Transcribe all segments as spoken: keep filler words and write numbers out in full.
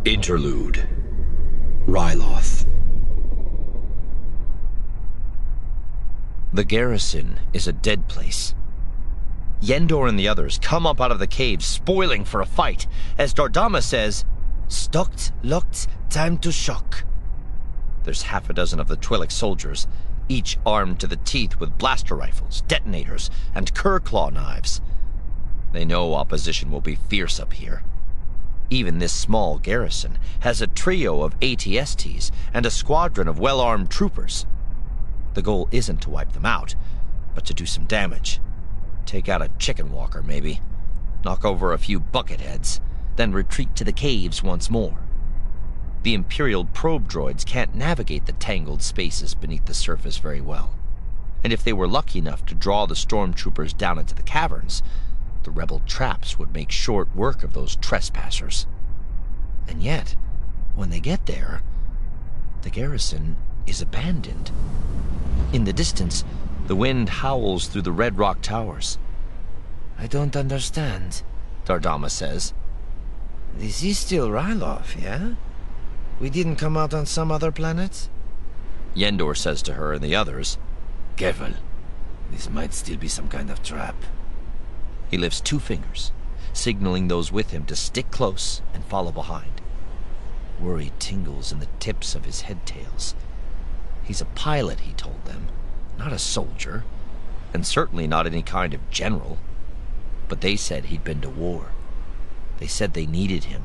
Interlude. Ryloth. The garrison is a dead place. Yendor and the others come up out of the caves, spoiling for a fight, as Dardama says, "Stocked, locked, time to shock." There's half a dozen of the Twi'lek soldiers, each armed to the teeth with blaster rifles, detonators, and cur-claw knives. They know opposition will be fierce up here. Even this small garrison has a trio of A T S Ts and a squadron of well-armed troopers. The goal isn't to wipe them out, but to do some damage. Take out a chicken walker, maybe. Knock over a few bucket heads, then retreat to the caves once more. The Imperial probe droids can't navigate the tangled spaces beneath the surface very well. And if they were lucky enough to draw the stormtroopers down into the caverns, the rebel traps would make short work of those trespassers. And yet, when they get there, the garrison is abandoned. In the distance, the wind howls through the red rock towers. "I don't understand," Dardama says. "This is still Ryloth, yeah? We didn't come out on some other planet?" Yendor says to her and the others, "Careful. This might still be some kind of trap." He lifts two fingers, signaling those with him to stick close and follow behind. Worry tingles in the tips of his head tails. He's a pilot, he told them, not a soldier, and certainly not any kind of general. But they said he'd been to war. They said they needed him.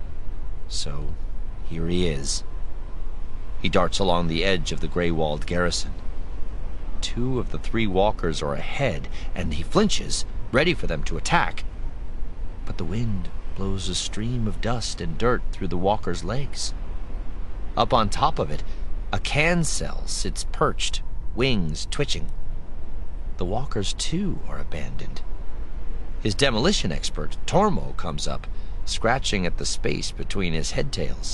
So, here he is. He darts along the edge of the gray-walled garrison. Two of the three walkers are ahead, and he flinches, ready for them to attack. But the wind blows a stream of dust and dirt through the walker's legs. Up on top of it, a cancel sits perched, wings twitching. The walkers, too, are abandoned. His demolition expert, Tormo, comes up, scratching at the space between his head tails.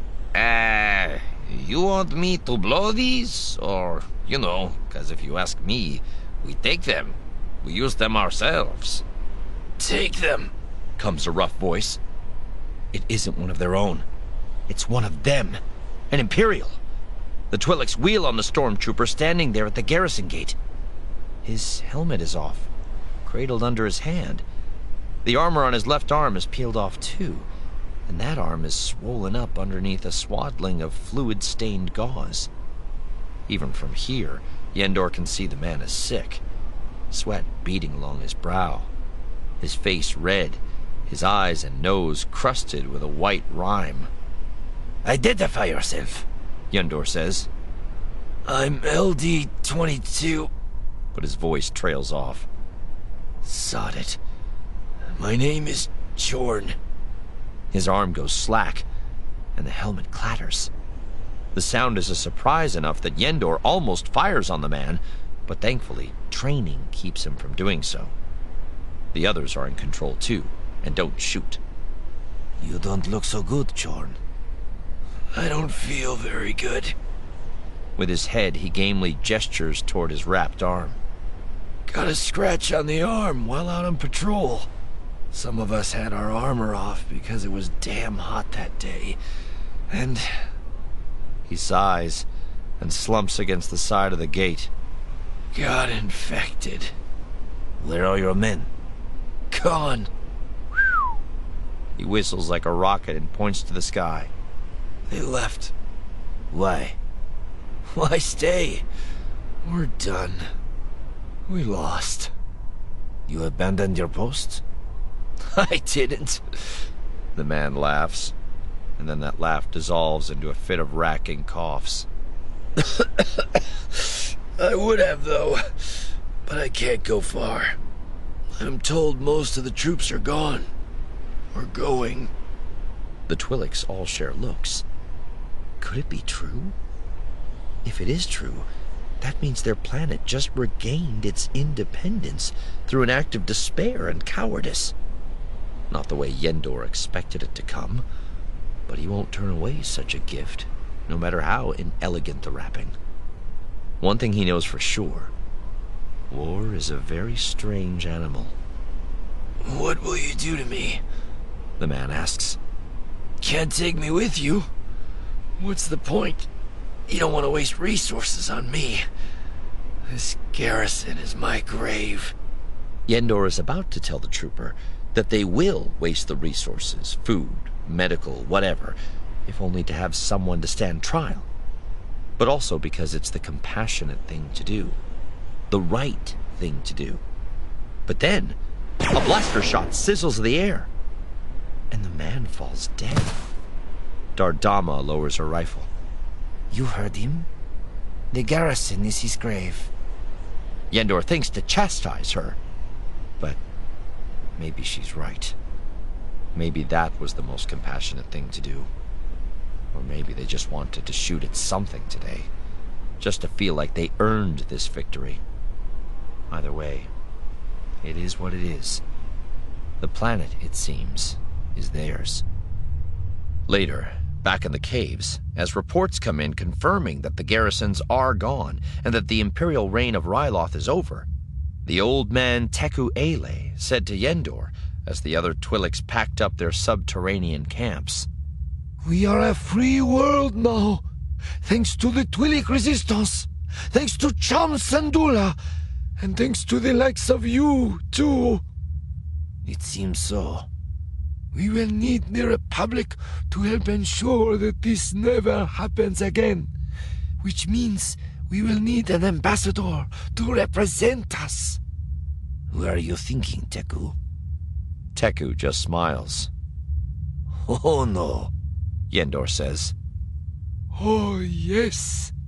Uh, you want me to blow these? Or, you know, because if you ask me, we take them. We use them ourselves. "Take them," comes a rough voice. It isn't one of their own. It's one of them, an Imperial. The Twi'leks wheel on the stormtrooper standing there at the garrison gate. His helmet is off, cradled under his hand. The armor on his left arm is peeled off too, and that arm is swollen up underneath a swaddling of fluid-stained gauze. Even from here, Yendor can see the man is sick, sweat beading along his brow, his face red, his eyes and nose crusted with a white rime. "Identify yourself," Yendor says. "I'm L D twenty-two, but his voice trails off. "Sod it. My name is Chorn." His arm goes slack, and the helmet clatters. The sound is a surprise enough that Yendor almost fires on the man, but thankfully, training keeps him from doing so. The others are in control too, and don't shoot. "You don't look so good, Chorn." "I don't feel very good." With his head, he gamely gestures toward his wrapped arm. "Got a scratch on the arm while out on patrol. Some of us had our armor off because it was damn hot that day. And..." He sighs and slumps against the side of the gate. "Got infected." "Where are your men?" "Gone." He whistles like a rocket and points to the sky. "They left." "Why?" "Why stay? We're done. We lost." "You abandoned your post?" "I didn't." The man laughs, and then that laugh dissolves into a fit of racking coughs. "I would have, though, but I can't go far. I'm told most of the troops are gone. Or going." The Twi'leks all share looks. Could it be true? If it is true, that means their planet just regained its independence through an act of despair and cowardice. Not the way Yendor expected it to come, but he won't turn away such a gift, no matter how inelegant the wrapping. One thing he knows for sure: war is a very strange animal. "What will you do to me?" the man asks. Can't take me with you? What's the point? You don't want to waste resources on me. This garrison is my grave. Yendor is about to tell the trooper that they will waste the resources, food, medical, whatever, if only to have someone to stand trial. But also because it's the compassionate thing to do. The right thing to do. But then, a blaster shot sizzles the air, and the man falls dead. Dardama lowers her rifle. You heard him? The garrison is his grave. Yendor thinks to chastise her, but maybe she's right. Maybe that was the most compassionate thing to do. Or maybe they just wanted to shoot at something today, just to feel like they earned this victory. Either way, it is what it is. The planet, it seems, is theirs. Later, back in the caves, as reports come in confirming that the garrisons are gone and that the imperial reign of Ryloth is over, the old man Teku Ele said to Yendor, as the other Twi'leks packed up their subterranean camps, We are a free world now, thanks to the Twi'lek resistance, thanks to Cham Syndulla, and thanks to the likes of you, too. It seems so. We will need the Republic to help ensure that this never happens again, which means we will need an ambassador to represent us. Who are you thinking, Teku? Teku just smiles. Oh no, Yendor says. Oh, yes.